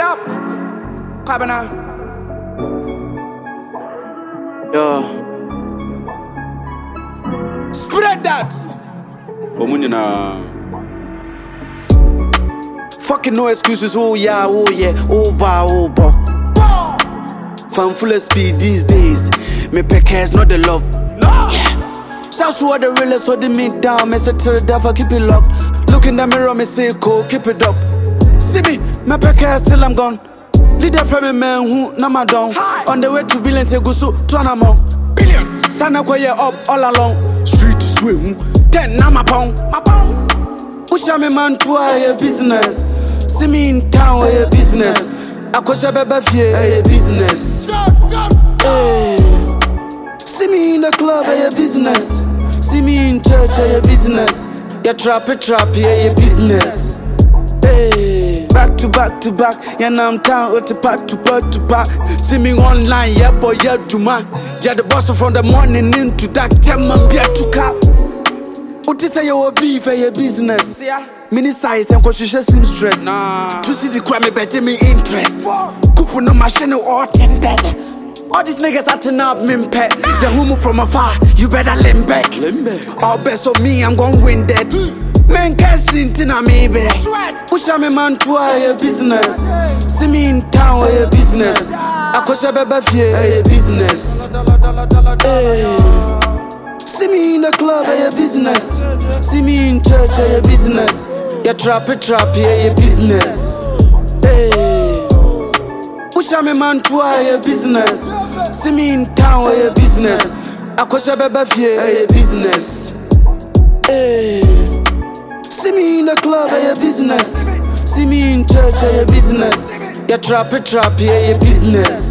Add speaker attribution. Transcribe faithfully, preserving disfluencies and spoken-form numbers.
Speaker 1: up. Cabana. Yo. Spread that. Omunina. Fucking no excuses. Oh yeah, oh yeah, oh ba, oh ba. Fan full of speed these days. Me pick has not the love. No. Yeah. Shouts to all the realest, so they me down. Me say to the devil, keep it locked. Look in the mirror, me say cool, keep it up. See me, me pick has till I'm gone. Leader from a man who na my down. On the way to billions, go so to an amount. Billions. Sana kwa ye up all along. Street to swim. Ten na my pound. My pound. Push me man to a business. See me in town, a business. I coach a baby fee, a business. Hey. See me in the club, a business. See me in church, a business. You trap it, trap a business. Hey. Back to back to back, yeah now I'm town, oh, to back to back to back. See me online, yeah boy, yeah to man. Yeah the boss from the morning into that ten man beer to cap. What is your beef for your business? Yeah. Mini size and cause you seem stress. Nah. To see the crime, better me interest. Couple no machine or tended. All these niggas acting up, min pet. Nah. You who move from afar, you better limp back. All best of me, I'm gon' win that. Man can't sing till I'm maybe. Push me man to a business. See me in town, a business. I coach a baby fee, a business. Hey. See me in the club, a business. See me in church, a business. You trap it, trap a business. Hey. Push me man to a business. See me in town, a business. I coach a baby fee, a business. Hey. See me in the club, a business. See me in church, a business. You trap it, trap a business.